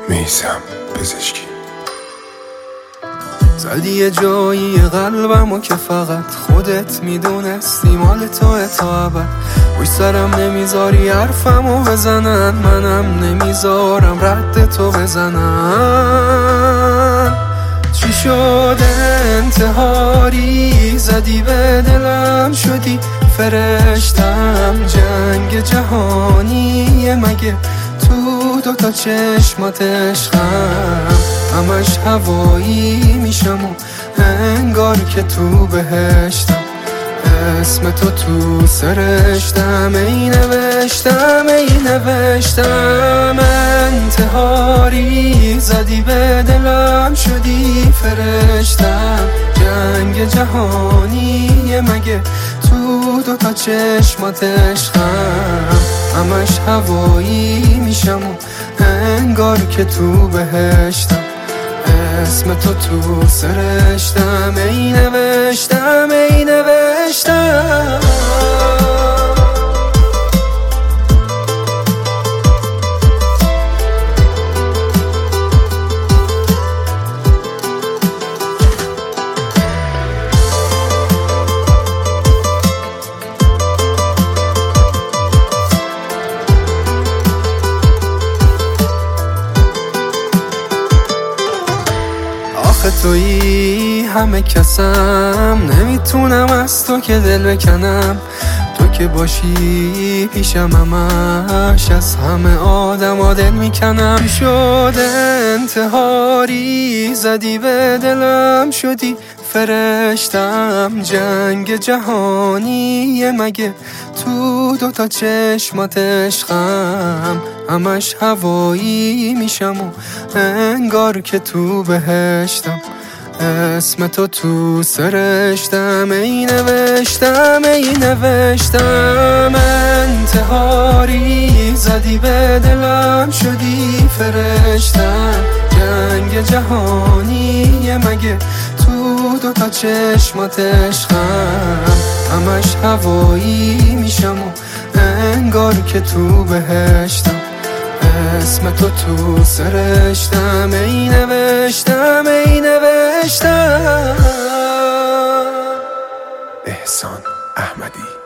میثم پزشکی. زدی یه جایی قلبمو که فقط خودت میدونستی مال توه تا ابد. روی سرم نمیذاری حرفمو بزنن، منم نمیذارم رد تو بزنن. چی شده انتحاری زدی به دلم، شدی فرشتم جنگ جهانیه مگه تو دوتا چشمات عشقم. همش هوایی میشم و انگار که تو بهشتم، اسم تو تو سرشتم، ای نوشتم ای نوشتم. انتحاری زدی به دلم، شدی فرشتم جنگ جهانیه مگه تو دوتا چشمات عشقم. همش هوایی میشم و انگار که تو بهشتم، اسم تو تو سرشتم، ای نوشتم ای نوشتم. تویی همه کسم، نمیتونم از تو که دل بکنم. تو که باشی پیشم همش از همه آدم دل میکنم. شده انتحاری زدی به دلم، شدی فرشتم جنگ جهانیه مگه تو دوتا چشمات عشقم. همش هوایی میشم و انگار که تو بهشتم، اسم تو تو سرشتم، ای نوشتم ای نوشتم. انتحاری زدی به دلم، شدی فرشتم جنگ جهانیه مگه تو دوتا چشمات عشقم. همش هوایی میشم و انگار که تو بهشتم، اسم تو تو سرشتم، ای نوشتم ای نوشتم. احسان احمدی.